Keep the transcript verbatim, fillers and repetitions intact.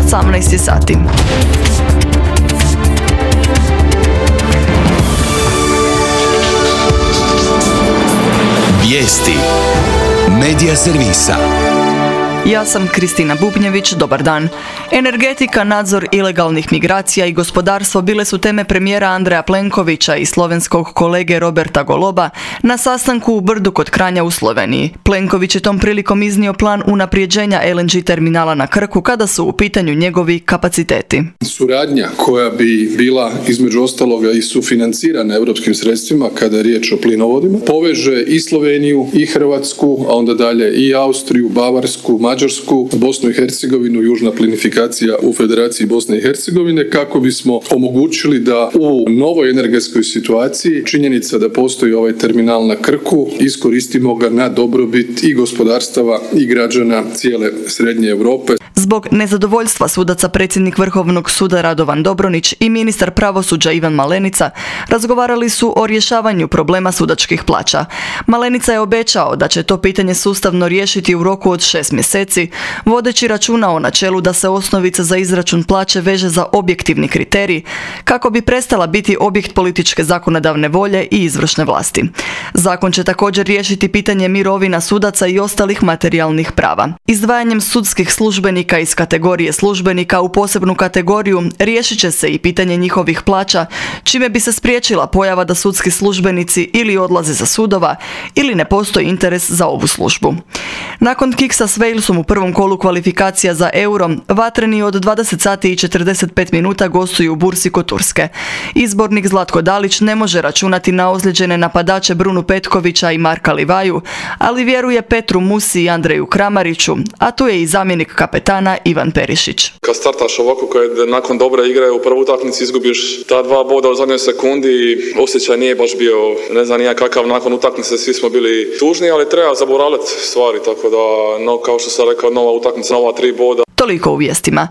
osamnaest sati. Vijesti Medija servisa. Ja sam Kristina Bubnjević, dobar dan. Energetika, nadzor ilegalnih migracija i gospodarstvo bile su teme premijera Andreja Plenkovića i slovenskog kolege Roberta Goloba na sastanku u Brdu kod Kranja u Sloveniji. Plenković je tom prilikom iznio plan unaprijeđenja el en ge terminala na Krku kada su u pitanju njegovi kapaciteti. Suradnja koja bi bila između ostaloga i sufinancirana europskim sredstvima kada je riječ o plinovodima, poveže i Sloveniju i Hrvatsku, a onda dalje i Austriju, Bavarsku, Mađarsku, Bosnu i Hercegovinu, južna plinifikacija u Federaciji Bosne i Hercegovine, kako bismo omogućili da u novoj energetskoj situaciji činjenica da postoji ovaj terminal na Krku, iskoristimo ga na dobrobit i gospodarstava i građana cijele Srednje Europe. Zbog nezadovoljstva sudaca predsjednik Vrhovnog suda Radovan Dobronić i ministar pravosuđa Ivan Malenica razgovarali su o rješavanju problema sudačkih plaća. Malenica je obećao da će to pitanje sustavno riješiti u roku od šest mjeseci, vodeći računa o načelu da se osnovica za izračun plaće veže za objektivni kriterij, kako bi prestala biti objekt političke zakonodavne volje i izvršne vlasti. Zakon će također riješiti pitanje mirovina sudaca i ostalih materijalnih prava. Izdvajanjem sudskih službenika iz kategorije službenika u posebnu kategoriju riješit će se i pitanje njihovih plaća, čime bi se spriječila pojava da sudski službenici ili odlaze za sudova ili ne postoji interes za ovu službu. Nakon kiksa s Walesom u prvom kolu kvalifikacija za Euro, vatreni od dvadeset sati i četrdeset pet minuta gostuju u Bursi kod Turske. Izbornik Zlatko Dalić ne može računati na ozlijeđene napadače Brunu Petkovića i Marka Livaju, ali vjeruje Petru Musi i Andreju Kramariću, a tu je i zamjenik kapetana Ivan Perišić. Kad startaš ovako, kad nakon dobre igre u prvoj utakmici izgubiš ta dva boda u zadnjoj sekundi, osjećaj nije baš bio, ne znam nija kakav, nakon utakmice svi smo bili tužni, ali treba zaboraviti stvari, tako da, no, kao što sam rekao, nova utakmica, nova tri boda. Toliko u vijestima.